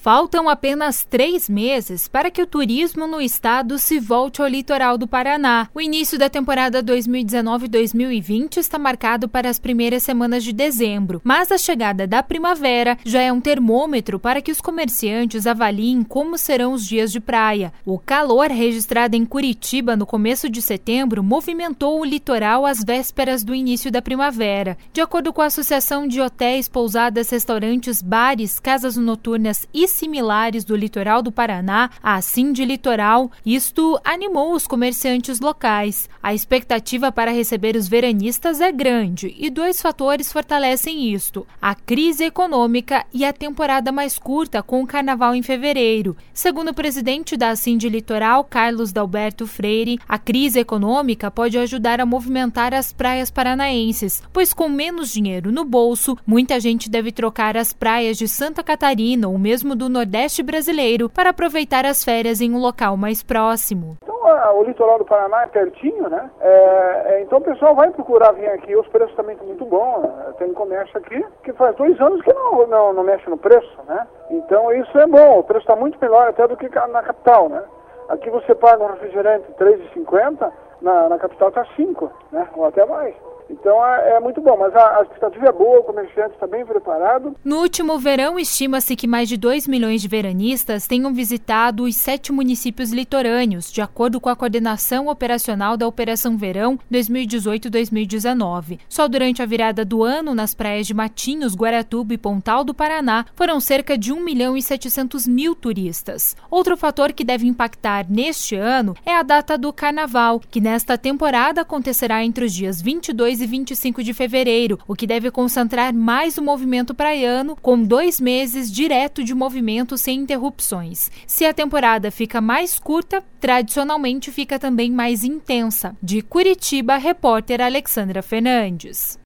Faltam apenas 3 meses para que o turismo no estado se volte ao litoral do Paraná. O início da temporada 2019-2020 está marcado para as primeiras semanas de dezembro, mas a chegada da primavera já é um termômetro para que os comerciantes avaliem como serão os dias de praia. O calor registrado em Curitiba no começo de setembro movimentou o litoral às vésperas do início da primavera. De acordo com a Associação de Hotéis, Pousadas, Restaurantes, Bares, Casas Noturnas e similares do litoral do Paraná, a Sindilitoral, isto animou os comerciantes locais. A expectativa para receber os veranistas é grande e 2 fatores fortalecem isto: a crise econômica e a temporada mais curta com o carnaval em fevereiro. Segundo o presidente da Sindilitoral, Carlos Dalberto Freire, a crise econômica pode ajudar a movimentar as praias paranaenses, pois com menos dinheiro no bolso, muita gente deve trocar as praias de Santa Catarina ou mesmo do Nordeste brasileiro para aproveitar as férias em um local mais próximo. Então, o litoral do Paraná é pertinho, né? Então o pessoal vai procurar vir aqui, os preços também estão muito bons. Tem comércio aqui que faz 2 anos que não mexe no preço, né? Então isso é bom, o preço está muito melhor até do que na capital, né? Aqui você paga um refrigerante R$3,50, na capital está 5, né? Ou até mais. Então é muito bom, mas a expectativa é boa, o comerciante está bem preparado. No último verão, estima-se que mais de 2 milhões de veranistas tenham visitado os 7 municípios litorâneos, de acordo com a coordenação operacional da Operação Verão 2018-2019. Só durante a virada do ano, nas praias de Matinhos, Guaratuba e Pontal do Paraná, foram cerca de 1.700.000 turistas. Outro fator que deve impactar neste ano é a data do Carnaval, que nesta temporada acontecerá entre os dias 22 e 25 de fevereiro, o que deve concentrar mais o movimento praiano, com 2 meses direto de movimento sem interrupções. Se a temporada fica mais curta, tradicionalmente fica também mais intensa. De Curitiba, repórter Alexandra Fernandes.